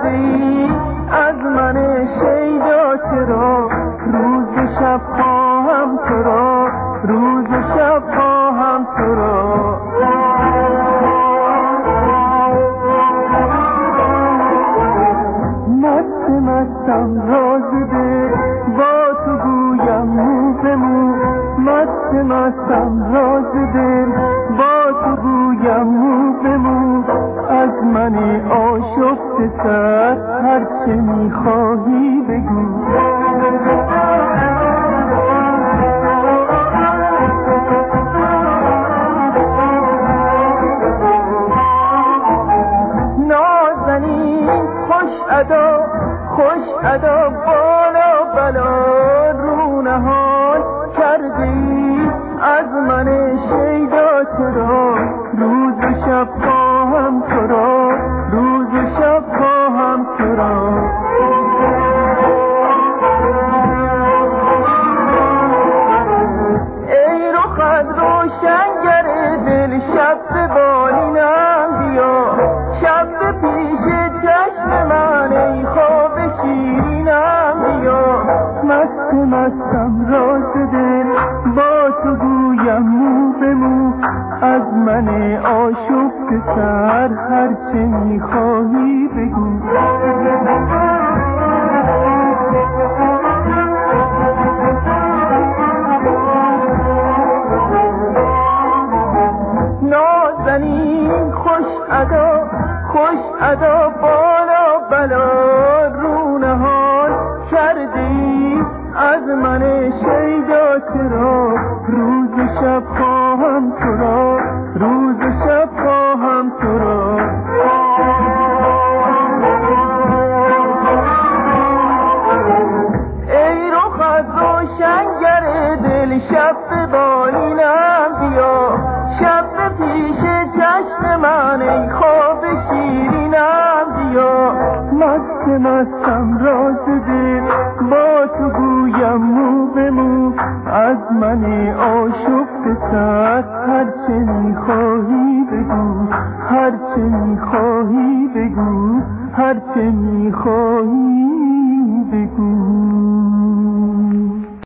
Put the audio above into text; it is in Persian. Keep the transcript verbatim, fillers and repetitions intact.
کردی از من شیدا چرا روز شب خواهم تو را روز شب خواهم تو را مست مستم راز دل با تو گویم مو به مو مست مستم راز دل با تو گویم مو به مو از من آشفته سر هرچه میخواهی بگو نازنین خوش ادا خوش ادا بالا بلا رو نهان کردی از من شیدا چرا روز شب خواهم تو را روز شب خواهم تو را ای رخت روشنگر دل شب به بالینم بیا شب به پیش چشم من ای خواب شیرینم بیا مست مستم راز دل با تو گویم مو به مو از من آشفته سر هرچه میخواهی بگو نازنین خوش ادا خوش ادا بالا بلا رو نهان کردی از من شیدا چرا روز شب خواهم تو را روز شب خواهم تو را ای رخت روشنگر دل شب به بالینم بیا شب به پیش چشم من ای خواب شیرینم بیا مست مستم راز دل با تو گویم مو به مو از من آشفته سر هرچه میخواهی بگو هرچه میخواهی بگو هرچه میخواهی